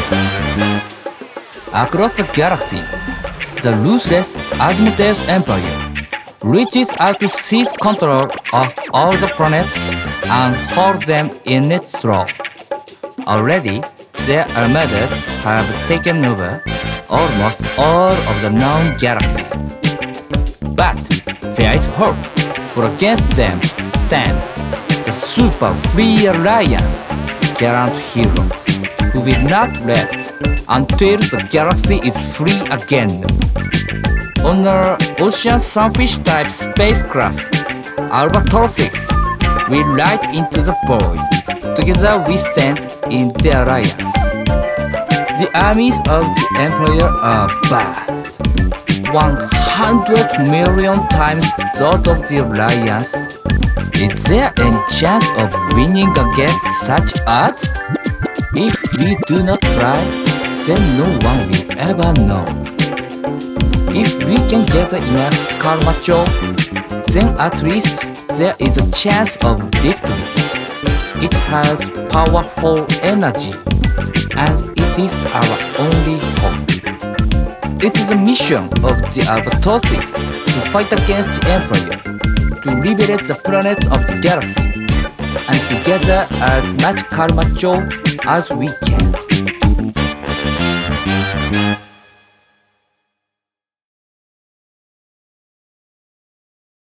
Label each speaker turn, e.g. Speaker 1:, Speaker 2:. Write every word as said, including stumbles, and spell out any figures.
Speaker 1: Across the galaxy, the ruthless Asmodeus Empire reaches out to seize control of all the planets and hold them in its thrall. Already, their armadas have taken over almost all of the known galaxy. But there is hope, for against them stands the Super Free Alliance, gallant heroes who will not rest until the galaxy is free again. On our ocean sunfish-type spacecraft, Albatross six, we ride into the void. Together we stand in the alliance. The armies of the Empire are vast, one hundred million times those of the alliance. Is there any chance of winning against such odds? If we do not try, then no one will ever know. If we can gather enough karma cho, then at least there is a chance of victory. It has powerful energy, and it is our only hope. It is a mission of the Albatrosses to fight against the Empire, to liberate the planet of the galaxy, and to gather as much karma cho as we can.